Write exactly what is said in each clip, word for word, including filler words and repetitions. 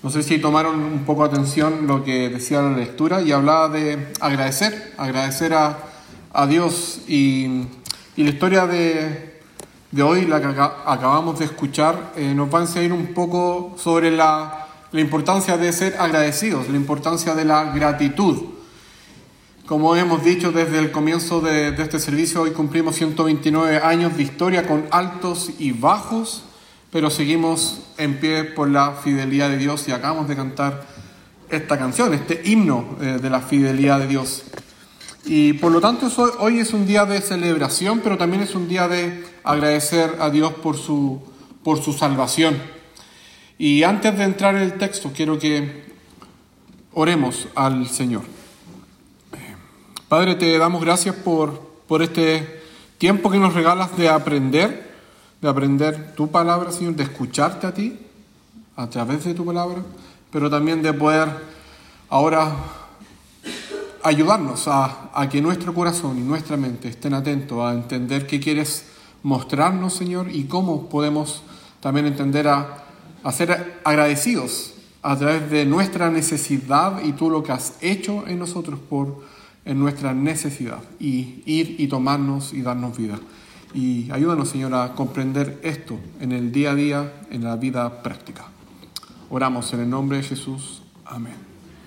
No sé si tomaron un poco atención lo que decía la lectura y hablaba de agradecer, agradecer a, a Dios. Y, y la historia de, de hoy, la que acabamos de escuchar, eh, nos va a enseñar un poco sobre la, la importancia de ser agradecidos, la importancia de la gratitud. Como hemos dicho desde el comienzo de, de este servicio, hoy cumplimos ciento veintinueve años de historia con altos y bajos, pero seguimos en pie por la fidelidad de Dios y acabamos de cantar esta canción, este himno eh, de la fidelidad de Dios. Y por lo tanto eso, hoy es un día de celebración, pero también es un día de agradecer a Dios por su, por su salvación. Y antes de entrar en el texto, quiero que oremos al Señor. Padre, te damos gracias por, por este tiempo que nos regalas de aprender, de aprender tu palabra, Señor, de escucharte a ti a través de tu palabra, pero también de poder ahora ayudarnos a, a que nuestro corazón y nuestra mente estén atentos a entender qué quieres mostrarnos, Señor, y cómo podemos también entender a, a ser agradecidos a través de nuestra necesidad y tú lo que has hecho en nosotros por en nuestra necesidad, y ir y tomarnos y darnos vida. Y ayúdanos, Señor, a comprender esto en el día a día, en la vida práctica. Oramos en el nombre de Jesús. Amén.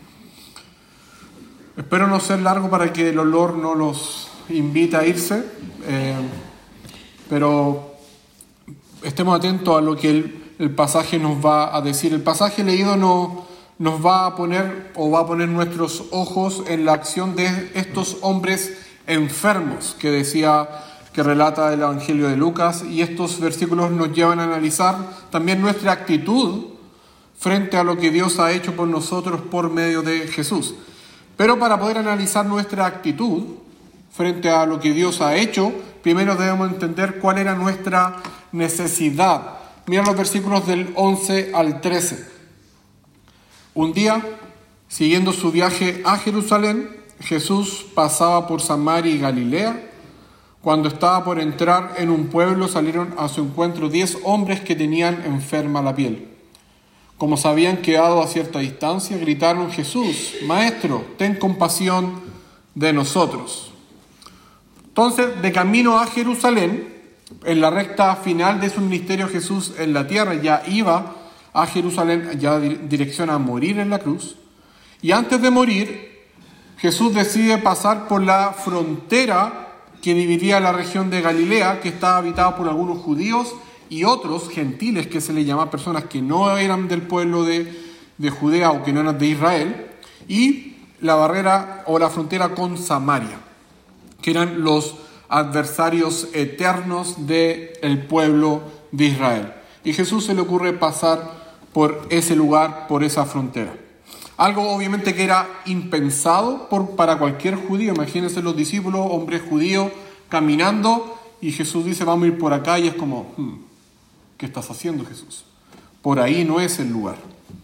Espero no ser largo para que el olor no los invite a irse, eh, pero estemos atentos a lo que el, el pasaje nos va a decir. El pasaje leído no, nos va a poner o va a poner nuestros ojos en la acción de estos hombres enfermos que decía, que relata el Evangelio de Lucas, y estos versículos nos llevan a analizar también nuestra actitud frente a lo que Dios ha hecho por nosotros por medio de Jesús. Pero para poder analizar nuestra actitud frente a lo que Dios ha hecho, primero debemos entender cuál era nuestra necesidad. Mira los versículos del once al trece. Un día, siguiendo su viaje a Jerusalén, Jesús pasaba por Samaria y Galilea. Cuando estaba por entrar en un pueblo, salieron a su encuentro diez hombres que tenían enferma la piel. Como se habían quedado a cierta distancia, gritaron: Jesús, Maestro, ten compasión de nosotros. Entonces, de camino a Jerusalén, en la recta final de su ministerio, Jesús en la tierra ya iba a Jerusalén, ya dirección a morir en la cruz. Y antes de morir, Jesús decide pasar por la frontera que dividía la región de Galilea, que estaba habitada por algunos judíos y otros gentiles, que se les llama personas que no eran del pueblo de, de Judea o que no eran de Israel, y la barrera o la frontera con Samaria, que eran los adversarios eternos del pueblo de Israel. Y a Jesús se le ocurre pasar por ese lugar, por esa frontera. Algo obviamente que era impensado por, para cualquier judío. Imagínense los discípulos, hombres judíos, caminando, y Jesús dice: vamos a ir por acá, y es como, hmm, ¿qué estás haciendo, Jesús? Por ahí no es el lugar.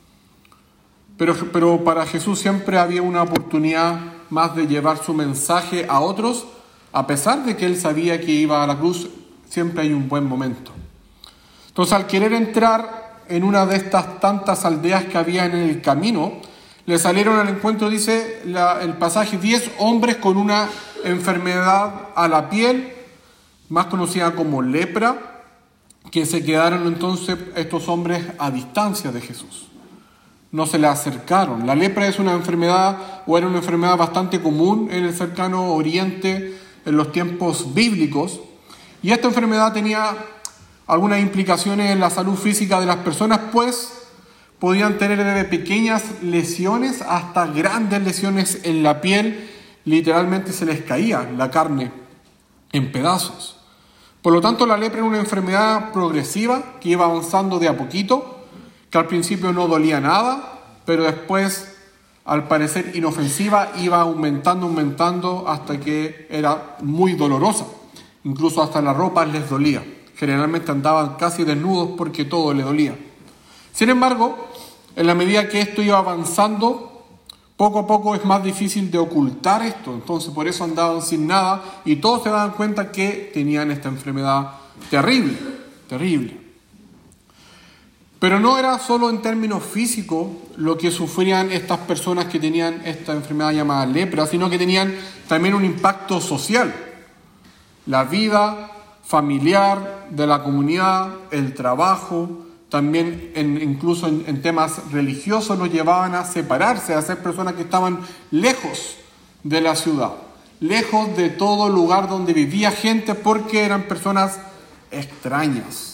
Pero, pero para Jesús siempre había una oportunidad más de llevar su mensaje a otros, a pesar de que él sabía que iba a la cruz. Siempre hay un buen momento. Entonces, al querer entrar en una de estas tantas aldeas que había en el camino, le salieron al encuentro, dice la, el pasaje, diez hombres con una enfermedad a la piel, más conocida como lepra, que se quedaron entonces estos hombres a distancia de Jesús. No se le acercaron. La lepra es una enfermedad, o era una enfermedad bastante común en el cercano oriente en los tiempos bíblicos, y esta enfermedad tenía algunas implicaciones en la salud física de las personas, pues podían tener desde pequeñas lesiones hasta grandes lesiones en la piel. Literalmente se les caía la carne en pedazos. Por lo tanto, la lepra era una enfermedad progresiva que iba avanzando de a poquito, que al principio no dolía nada, pero después, al parecer inofensiva, iba aumentando, aumentando, hasta que era muy dolorosa. Incluso hasta la ropa les dolía. Generalmente andaban casi desnudos porque todo le dolía. Sin embargo, en la medida que esto iba avanzando, poco a poco es más difícil de ocultar esto. Entonces, por eso andaban sin nada, y todos se daban cuenta que tenían esta enfermedad terrible, terrible. Pero no era solo en términos físicos lo que sufrían estas personas que tenían esta enfermedad llamada lepra, sino que tenían también un impacto social. La vida familiar de la comunidad, el trabajo, también en, incluso en, en temas religiosos los llevaban a separarse, a ser personas que estaban lejos de la ciudad, lejos de todo lugar donde vivía gente, porque eran personas extrañas.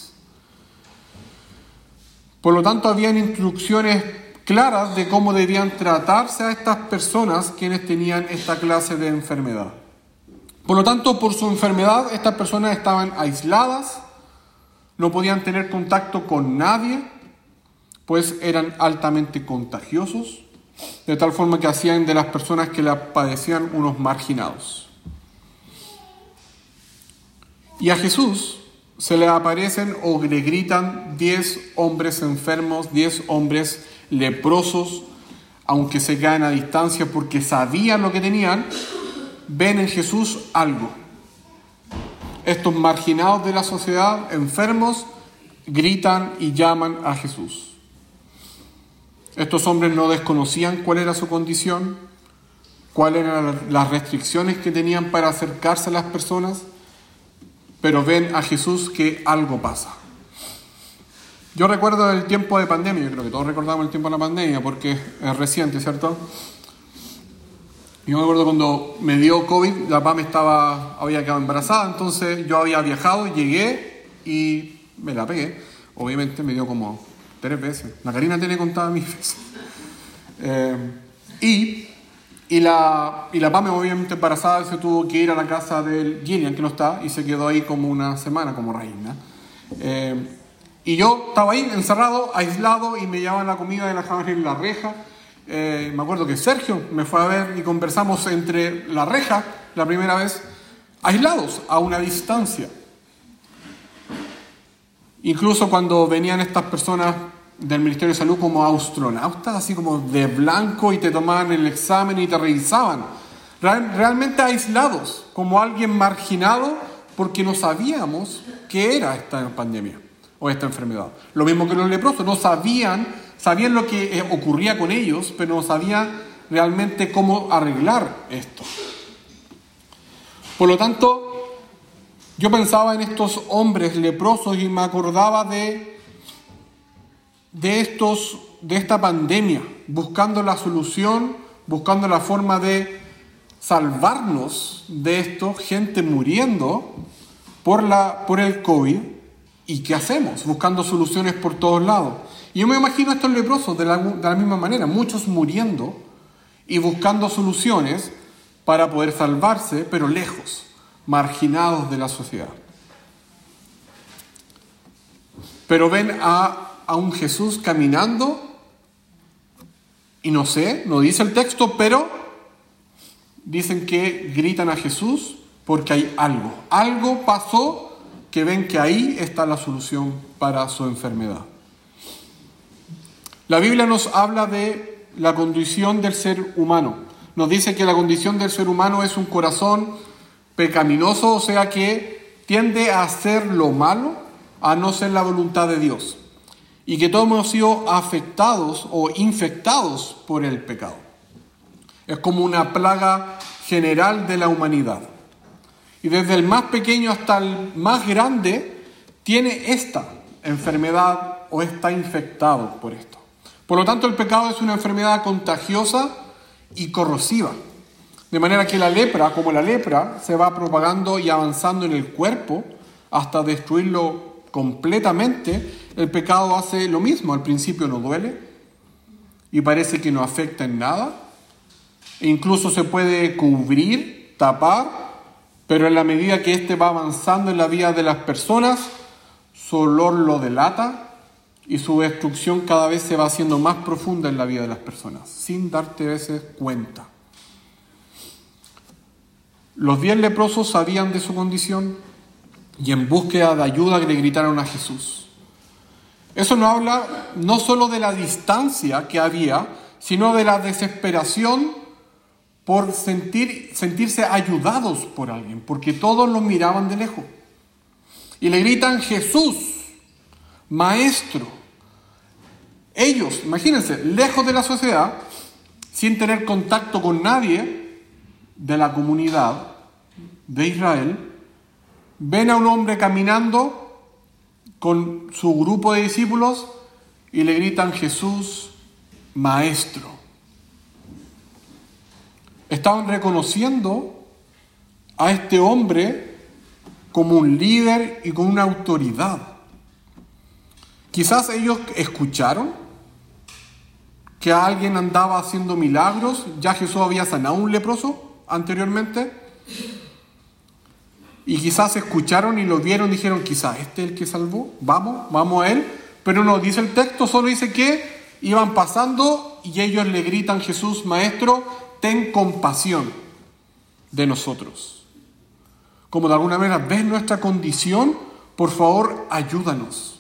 Por lo tanto, habían instrucciones claras de cómo debían tratarse a estas personas quienes tenían esta clase de enfermedad. Por lo tanto, por su enfermedad, estas personas estaban aisladas, no podían tener contacto con nadie, pues eran altamente contagiosos, de tal forma que hacían de las personas que la padecían unos marginados. Y a Jesús se le aparecen o le gritan diez hombres enfermos, diez hombres leprosos, aunque se quedan a distancia porque sabían lo que tenían, ven en Jesús algo. Estos marginados de la sociedad, enfermos, gritan y llaman a Jesús. Estos hombres no desconocían cuál era su condición, cuáles eran las restricciones que tenían para acercarse a las personas, pero ven a Jesús que algo pasa. Yo recuerdo el tiempo de pandemia, yo creo que todos recordamos el tiempo de la pandemia porque es reciente, ¿cierto? Yo me acuerdo cuando me dio COVID, la Pam estaba, había quedado embarazada, entonces yo había viajado, llegué y me la pegué. Obviamente me dio como tres veces. La Karina tiene contada mis veces. Eh, y... Y la, y la Pame, obviamente embarazada, se tuvo que ir a la casa del Gillian, que no está, y se quedó ahí como una semana como reina. Eh, y yo estaba ahí encerrado, aislado, y me llevaban la comida de la cámara en la reja. Eh, me acuerdo que Sergio me fue a ver y conversamos entre la reja, la primera vez, aislados, a una distancia. Incluso cuando venían estas personas del Ministerio de Salud como astronautas, así como de blanco, y te tomaban el examen y te revisaban. Real, realmente aislados, como alguien marginado, porque no sabíamos qué era esta pandemia o esta enfermedad. Lo mismo que los leprosos, no sabían, sabían lo que ocurría con ellos, pero no sabían realmente cómo arreglar esto. Por lo tanto, yo pensaba en estos hombres leprosos y me acordaba de de estos, de esta pandemia, buscando la solución, buscando la forma de salvarnos de esto, gente muriendo por, la, por el COVID, ¿y qué hacemos? Buscando soluciones por todos lados. Y yo me imagino a estos leprosos de la, de la misma manera, muchos muriendo y buscando soluciones para poder salvarse, pero lejos, marginados de la sociedad. Pero ven a a un Jesús caminando, y no sé, no dice el texto, pero dicen que gritan a Jesús porque hay algo. Algo pasó que ven que ahí está la solución para su enfermedad. La Biblia nos habla de la condición del ser humano. Nos dice que la condición del ser humano es un corazón pecaminoso, o sea que tiende a hacer lo malo, a no ser la voluntad de Dios. Y que todos hemos sido afectados o infectados por el pecado. Es como una plaga general de la humanidad. Y desde el más pequeño hasta el más grande tiene esta enfermedad o está infectado por esto. Por lo tanto, el pecado es una enfermedad contagiosa y corrosiva. De manera que la lepra, como la lepra, se va propagando y avanzando en el cuerpo hasta destruirlo completamente. El pecado hace lo mismo. Al principio no duele y parece que no afecta en nada. E incluso se puede cubrir, tapar, pero en la medida que éste va avanzando en la vida de las personas, su olor lo delata y su destrucción cada vez se va haciendo más profunda en la vida de las personas, sin darte a veces cuenta. Los diez leprosos sabían de su condición y en búsqueda de ayuda le gritaron a Jesús. Eso nos habla no solo de la distancia que había, sino de la desesperación por sentir, sentirse ayudados por alguien, porque todos los miraban de lejos. Y le gritan: Jesús, Maestro, Ellos, imagínense, lejos de la sociedad, sin tener contacto con nadie de la comunidad de Israel, ven a un hombre caminando con su grupo de discípulos y le gritan: Jesús, Maestro. Estaban reconociendo a este hombre como un líder y como una autoridad. Quizás ellos escucharon que alguien andaba haciendo milagros. Ya Jesús había sanado a un leproso anteriormente. Y quizás escucharon y lo vieron y dijeron: quizás este es el que salvó, vamos, vamos a él. Pero no dice el texto, solo dice que iban pasando y ellos le gritan: Jesús, Maestro, ten compasión de nosotros. Como de alguna manera, ¿ves nuestra condición? Por favor, ayúdanos.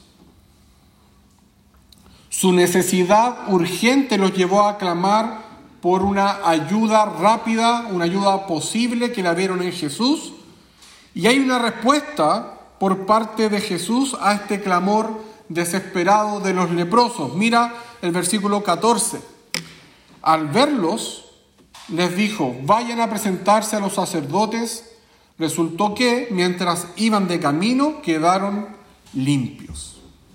Su necesidad urgente los llevó a clamar por una ayuda rápida, una ayuda posible que la vieron en Jesús. Y hay una respuesta por parte de Jesús a este clamor desesperado de los leprosos. Mira el versículo catorce. Al verlos, les dijo: vayan a presentarse a los sacerdotes. Resultó que, mientras iban de camino, quedaron limpios.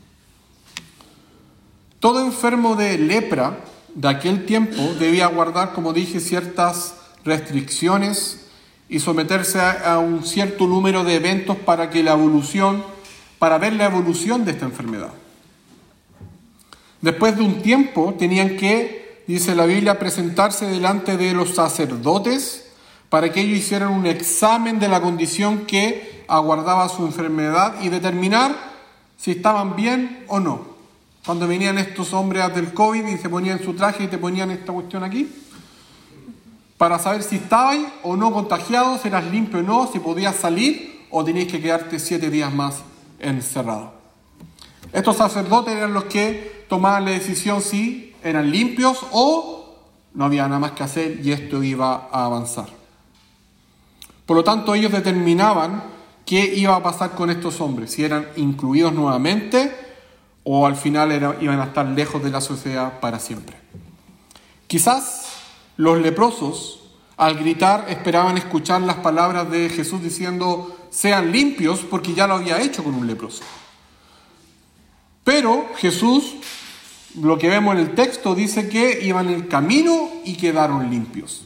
Todo enfermo de lepra de aquel tiempo debía guardar, como dije, ciertas restricciones y someterse a un cierto número de eventos para que la evolución, para ver la evolución de esta enfermedad. Después de un tiempo tenían que, dice la Biblia, presentarse delante de los sacerdotes para que ellos hicieran un examen de la condición que aguardaba su enfermedad y determinar si estaban bien o no. Cuando venían estos hombres del COVID y se ponían su traje y te ponían esta cuestión aquí, para saber si estabas o no contagiado, si eras limpio o no, si podías salir o tenías que quedarte siete días más encerrado. Estos sacerdotes eran los que tomaban la decisión si eran limpios o no había nada más que hacer y esto iba a avanzar. Por lo tanto, ellos determinaban qué iba a pasar con estos hombres, si eran incluidos nuevamente o al final era, iban a estar lejos de la sociedad para siempre. Quizás los leprosos, al gritar, esperaban escuchar las palabras de Jesús diciendo: sean limpios, porque ya lo había hecho con un leproso. Pero Jesús, lo que vemos en el texto, dice que iban en el camino y quedaron limpios.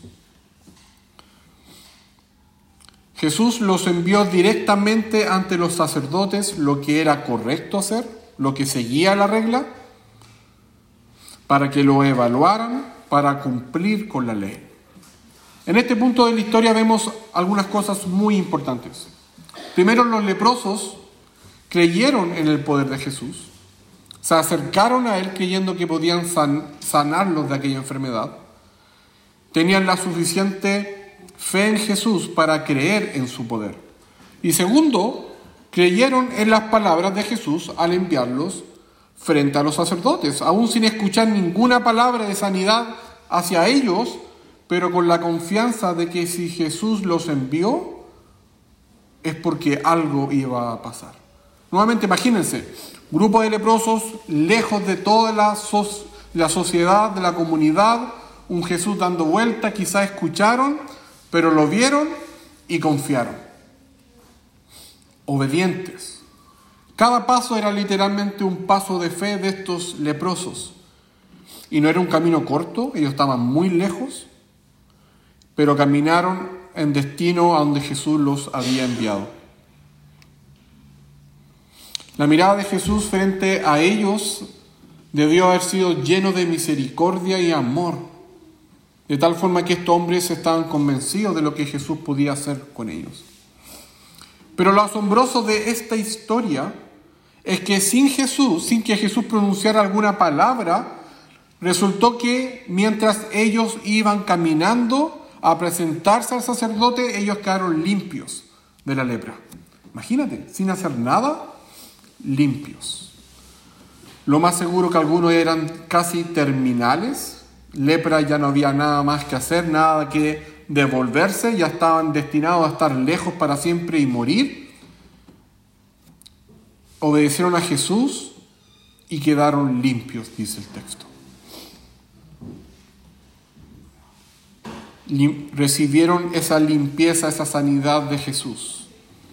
Jesús los envió directamente ante los sacerdotes, lo que era correcto hacer, lo que seguía la regla, para que lo evaluaran, para cumplir con la ley. En este punto de la historia vemos algunas cosas muy importantes. Primero, los leprosos creyeron en el poder de Jesús, se acercaron a él creyendo que podían san- sanarlos de aquella enfermedad, tenían la suficiente fe en Jesús para creer en su poder. Y segundo, creyeron en las palabras de Jesús al enviarlos frente a los sacerdotes, aún sin escuchar ninguna palabra de sanidad hacia ellos, pero con la confianza de que si Jesús los envió, es porque algo iba a pasar. Nuevamente, imagínense, grupo de leprosos lejos de toda la, so- la sociedad, de la comunidad, un Jesús dando vuelta, quizás escucharon, pero lo vieron y confiaron. Obedientes. Cada paso era literalmente un paso de fe de estos leprosos. Y no era un camino corto, ellos estaban muy lejos, pero caminaron en destino a donde Jesús los había enviado. La mirada de Jesús frente a ellos debió haber sido lleno de misericordia y amor, de tal forma que estos hombres estaban convencidos de lo que Jesús podía hacer con ellos. Pero lo asombroso de esta historia es que sin Jesús, sin que Jesús pronunciara alguna palabra, resultó que mientras ellos iban caminando a presentarse al sacerdote, ellos quedaron limpios de la lepra. Imagínate, sin hacer nada, limpios. Lo más seguro que algunos eran casi terminales. Lepra, ya no había nada más que hacer, nada que devolverse, ya estaban destinados a estar lejos para siempre y morir. Obedecieron a Jesús y quedaron limpios, dice el texto. Lim- recibieron esa limpieza, esa sanidad de Jesús.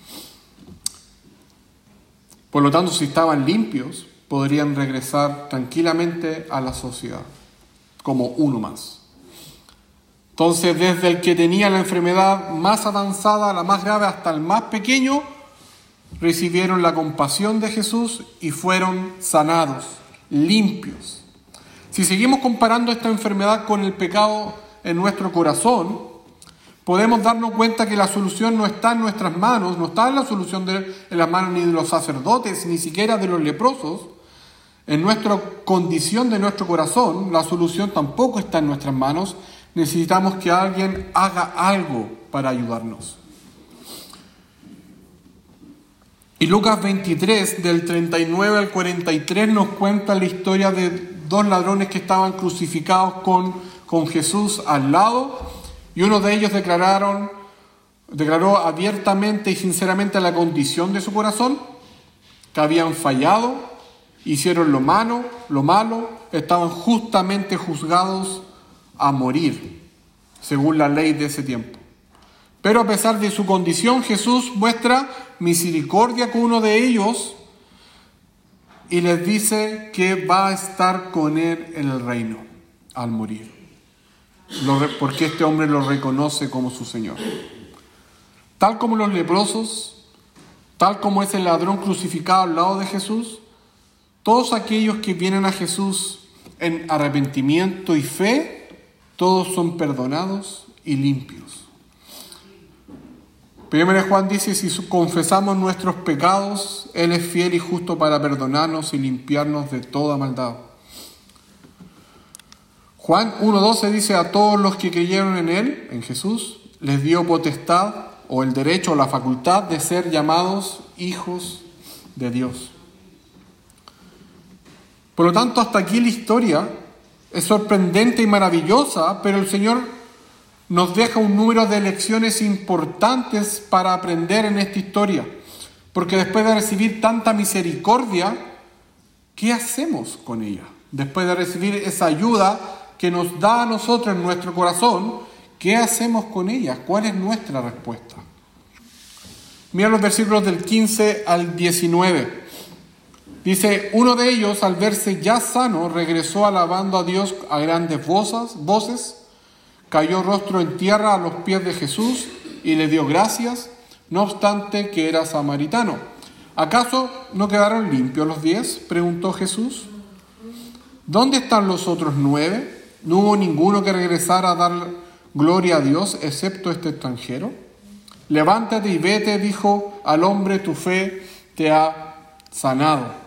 Por lo tanto, si estaban limpios, podrían regresar tranquilamente a la sociedad, como uno más. Entonces, desde el que tenía la enfermedad más avanzada, la más grave, hasta el más pequeño, recibieron la compasión de Jesús y fueron sanados, limpios. Si seguimos comparando esta enfermedad con el pecado en nuestro corazón, podemos darnos cuenta que la solución no está en nuestras manos, no está en la solución de, en las manos ni de los sacerdotes, ni siquiera de los leprosos. En nuestra condición de nuestro corazón, la solución tampoco está en nuestras manos. Necesitamos que alguien haga algo para ayudarnos. Y Lucas veintitrés, del treinta y nueve al cuarenta y tres, nos cuenta la historia de dos ladrones que estaban crucificados con, con Jesús al lado, y uno de ellos declararon, declaró abiertamente y sinceramente la condición de su corazón, que habían fallado, hicieron lo malo, lo malo, estaban justamente juzgados a morir, según la ley de ese tiempo. Pero a pesar de su condición, Jesús muestra misericordia con uno de ellos y les dice que va a estar con él en el reino al morir, porque este hombre lo reconoce como su Señor. Tal como los leprosos, tal como es el ladrón crucificado al lado de Jesús, todos aquellos que vienen a Jesús en arrepentimiento y fe, todos son perdonados y limpios. Primero Juan dice, si confesamos nuestros pecados, Él es fiel y justo para perdonarnos y limpiarnos de toda maldad. Juan uno doce dice, a todos los que creyeron en Él, en Jesús, les dio potestad o el derecho o la facultad de ser llamados hijos de Dios. Por lo tanto, hasta aquí la historia es sorprendente y maravillosa, pero el Señor nos deja un número de lecciones importantes para aprender en esta historia. Porque después de recibir tanta misericordia, ¿qué hacemos con ella? Después de recibir esa ayuda que nos da a nosotros en nuestro corazón, ¿qué hacemos con ella? ¿Cuál es nuestra respuesta? Mira los versículos del quince al diecinueve. Dice, uno de ellos, al verse ya sano, regresó alabando a Dios a grandes voces, voces, cayó rostro en tierra a los pies de Jesús y le dio gracias, no obstante que era samaritano. ¿Acaso no quedaron limpios los diez?, preguntó Jesús. ¿Dónde están los otros nueve? ¿No hubo ninguno que regresara a dar gloria a Dios, excepto este extranjero? Levántate y vete, dijo al hombre, tu fe te ha sanado.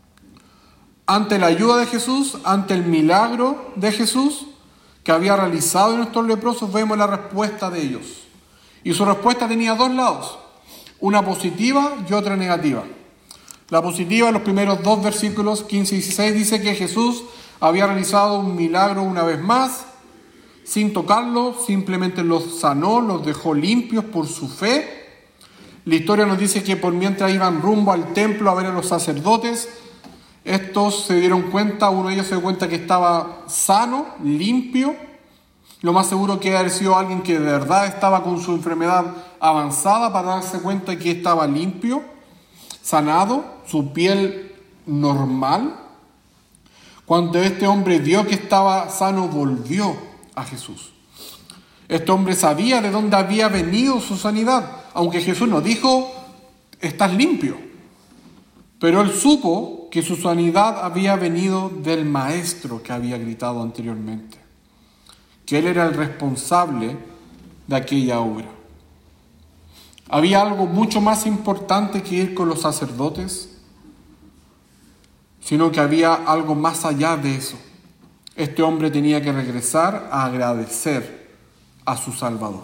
Ante la ayuda de Jesús, ante el milagro de Jesús que había realizado en estos leprosos, vemos la respuesta de ellos. Y su respuesta tenía dos lados, una positiva y otra negativa. La positiva, en los primeros dos versículos, quince y dieciséis, dice que Jesús había realizado un milagro una vez más, sin tocarlos, simplemente los sanó, los dejó limpios por su fe. La historia nos dice que por mientras iban rumbo al templo a ver a los sacerdotes, estos se dieron cuenta, uno de ellos se dio cuenta que estaba sano, limpio. Lo más seguro que haber sido alguien que de verdad estaba con su enfermedad avanzada para darse cuenta que estaba limpio, sanado, su piel normal. Cuando este hombre vio que estaba sano, volvió a Jesús. Este hombre sabía de dónde había venido su sanidad, aunque Jesús no dijo, estás limpio. Pero él supo que su sanidad había venido del maestro que había gritado anteriormente, que él era el responsable de aquella obra. Había algo mucho más importante que ir con los sacerdotes, sino que había algo más allá de eso. Este hombre tenía que regresar a agradecer a su Salvador.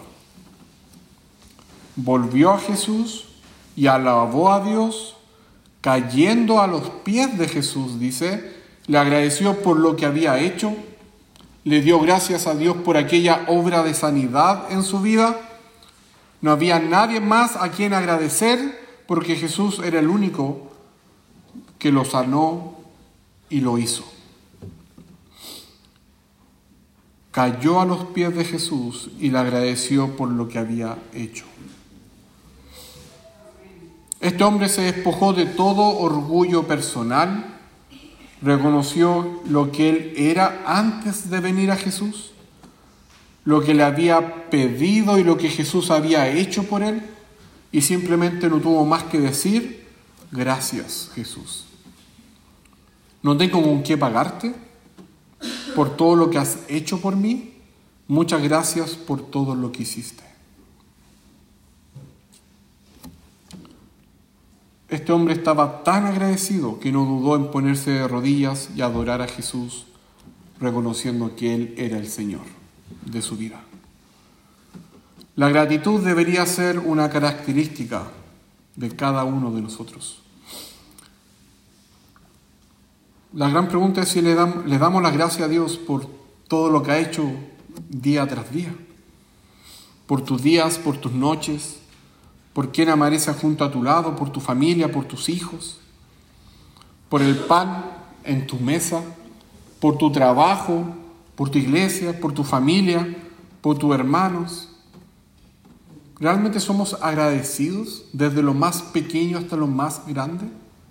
Volvió a Jesús y alabó a Dios, cayendo a los pies de Jesús, dice, le agradeció por lo que había hecho, le dio gracias a Dios por aquella obra de sanidad en su vida. No había nadie más a quien agradecer, porque Jesús era el único que lo sanó y lo hizo. Cayó a los pies de Jesús y le agradeció por lo que había hecho. Este hombre se despojó de todo orgullo personal, reconoció lo que él era antes de venir a Jesús, lo que le había pedido y lo que Jesús había hecho por él, y simplemente no tuvo más que decir: gracias, Jesús. No tengo con qué pagarte por todo lo que has hecho por mí. Muchas gracias por todo lo que hiciste. Este hombre estaba tan agradecido que no dudó en ponerse de rodillas y adorar a Jesús, reconociendo que Él era el Señor de su vida. La gratitud debería ser una característica de cada uno de nosotros. La gran pregunta es si le damos, le damos las gracias a Dios por todo lo que ha hecho día tras día, por tus días, por tus noches, por quien amanece junto a tu lado, por tu familia, por tus hijos, por el pan en tu mesa, por tu trabajo, por tu iglesia, por tu familia, por tus hermanos. ¿Realmente somos agradecidos desde lo más pequeño hasta lo más grande?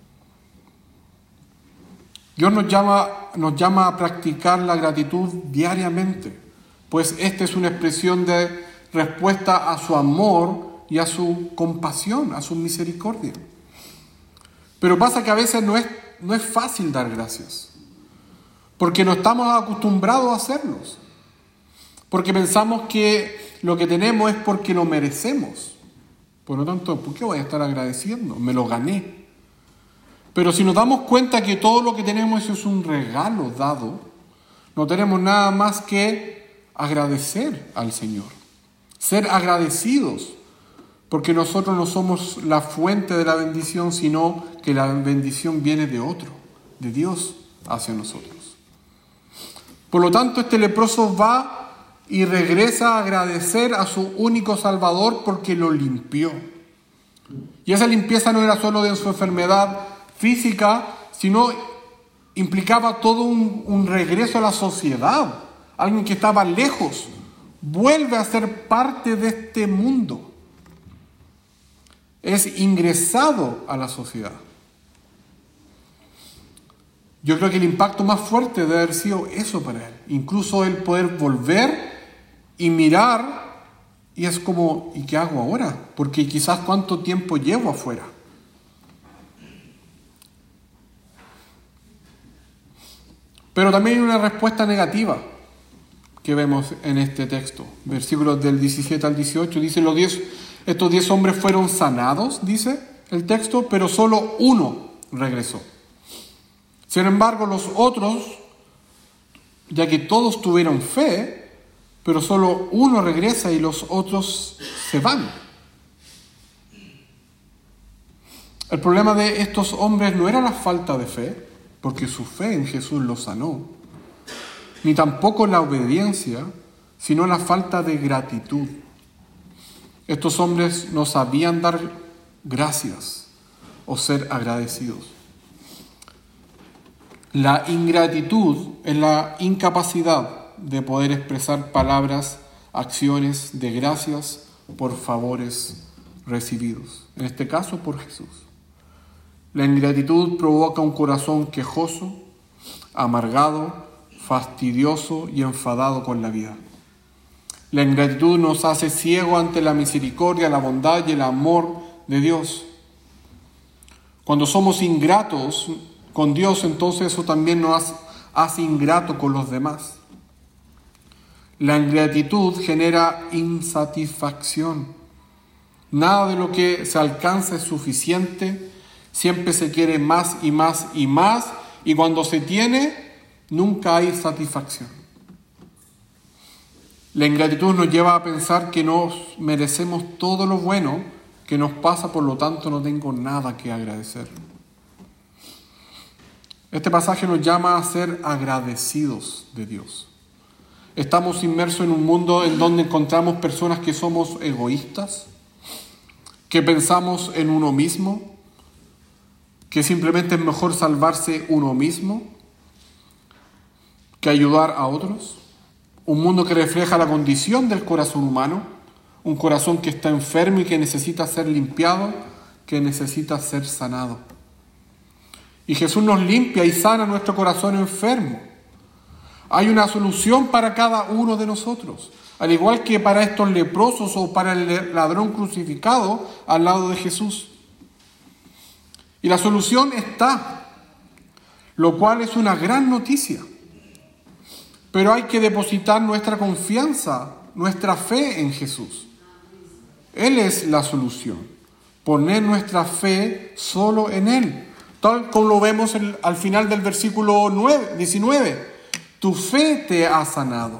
Dios nos llama, nos llama a practicar la gratitud diariamente, pues esta es una expresión de respuesta a su amor y a su compasión, a su misericordia. Pero pasa que a veces no es, no es fácil dar gracias, porque no estamos acostumbrados a hacerlos, porque pensamos que lo que tenemos es porque lo merecemos. Por lo tanto, ¿por qué voy a estar agradeciendo? Me lo gané. Pero si nos damos cuenta que todo lo que tenemos es un regalo dado, no tenemos nada más que agradecer al Señor, ser agradecidos, porque nosotros no somos la fuente de la bendición, sino que la bendición viene de otro, de Dios hacia nosotros. Por lo tanto, este leproso va y regresa a agradecer a su único Salvador porque lo limpió. Y esa limpieza no era solo de su enfermedad física, sino implicaba todo un, un regreso a la sociedad. Alguien que estaba lejos vuelve a ser parte de este mundo. Es ingresado a la sociedad. Yo creo que el impacto más fuerte debe haber sido eso para él. Incluso el poder volver y mirar, y es como, ¿y qué hago ahora? Porque quizás cuánto tiempo llevo afuera. Pero también hay una respuesta negativa que vemos en este texto. Versículos del diecisiete al dieciocho, dice, los diez, estos diez hombres fueron sanados, dice el texto, pero solo uno regresó. Sin embargo, los otros, ya que todos tuvieron fe, pero solo uno regresa y los otros se van. El problema de estos hombres no era la falta de fe, porque su fe en Jesús los sanó, ni tampoco la obediencia, sino la falta de gratitud. Estos hombres no sabían dar gracias o ser agradecidos. La ingratitud es la incapacidad de poder expresar palabras, acciones de gracias por favores recibidos. En este caso, por Jesús. La ingratitud provoca un corazón quejoso, amargado, fastidioso y enfadado con la vida. La ingratitud nos hace ciegos ante la misericordia, la bondad y el amor de Dios. Cuando somos ingratos con Dios, entonces eso también nos hace ingrato con los demás. La ingratitud genera insatisfacción. Nada de lo que se alcanza es suficiente. Siempre se quiere más y más y más. Y cuando se tiene, nunca hay satisfacción. La ingratitud nos lleva a pensar que nos merecemos todo lo bueno que nos pasa, por lo tanto no tengo nada que agradecer. Este pasaje nos llama a ser agradecidos de Dios. Estamos inmersos en un mundo en donde encontramos personas que somos egoístas, que pensamos en uno mismo, que simplemente es mejor salvarse uno mismo, que ayudar a otros. Un mundo que refleja la condición del corazón humano, un corazón que está enfermo y que necesita ser limpiado, que necesita ser sanado. Y Jesús nos limpia y sana nuestro corazón enfermo. Hay una solución para cada uno de nosotros, al igual que para estos leprosos o para el ladrón crucificado al lado de Jesús. Y la solución está, lo cual es una gran noticia. Pero hay que depositar nuestra confianza, nuestra fe en Jesús. Él es la solución. Poner nuestra fe solo en Él. Tal como lo vemos en, al final del versículo nueve, diecinueve. Tu fe te ha sanado.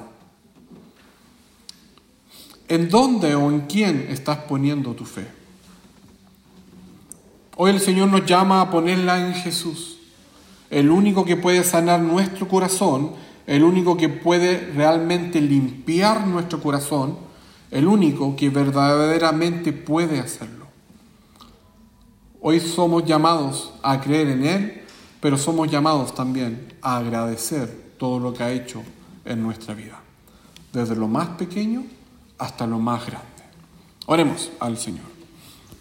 ¿En dónde o en quién estás poniendo tu fe? Hoy el Señor nos llama a ponerla en Jesús. El único que puede sanar nuestro corazón, el único que puede realmente limpiar nuestro corazón, el único que verdaderamente puede hacerlo. Hoy somos llamados a creer en Él, pero somos llamados también a agradecer todo lo que ha hecho en nuestra vida, desde lo más pequeño hasta lo más grande. Oremos al Señor.